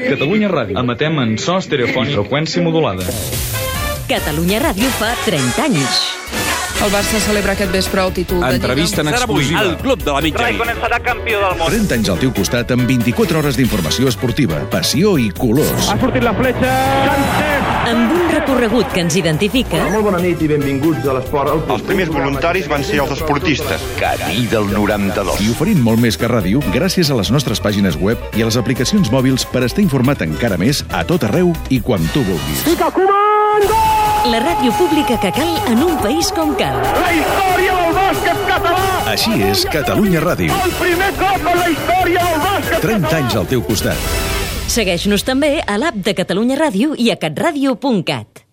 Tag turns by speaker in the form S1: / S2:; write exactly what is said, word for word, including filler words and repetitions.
S1: Catalunya Ràdio. Emetem en so estereofònic, freqüència modulada.
S2: Catalunya Ràdio fa trenta anys.
S3: El Barça celebra aquest vespre el títol de Lliga.
S4: Entrevista en exclusiva.
S5: El club de la mitjanit.
S6: Raikkonen serà campió del món.
S4: trenta anys al teu costat amb vint-i-quatre hores d'informació esportiva, passió i colors.
S6: Ha sortit la fletxa.
S2: Amb un recorregut que ens identifica.
S7: Molt bona nit i benvinguts a l'esport.
S8: Els primers voluntaris van ser els esportistes.
S9: Cadí del noranta-dos.
S4: I oferint molt més que ràdio gràcies a les nostres pàgines web i a les aplicacions mòbils per estar informat encara més a tot arreu i quan tu vulguis.
S6: Fica comando!
S2: La ràdio pública que cal en un país com cal.
S6: La història del bàsquet català!
S4: Així és Catalunya Ràdio.
S6: El primer cop en la història del bàsquet
S4: trenta anys al teu costat.
S2: Segueix-nos també a l'app de Catalunya Ràdio i a catradio punt cat.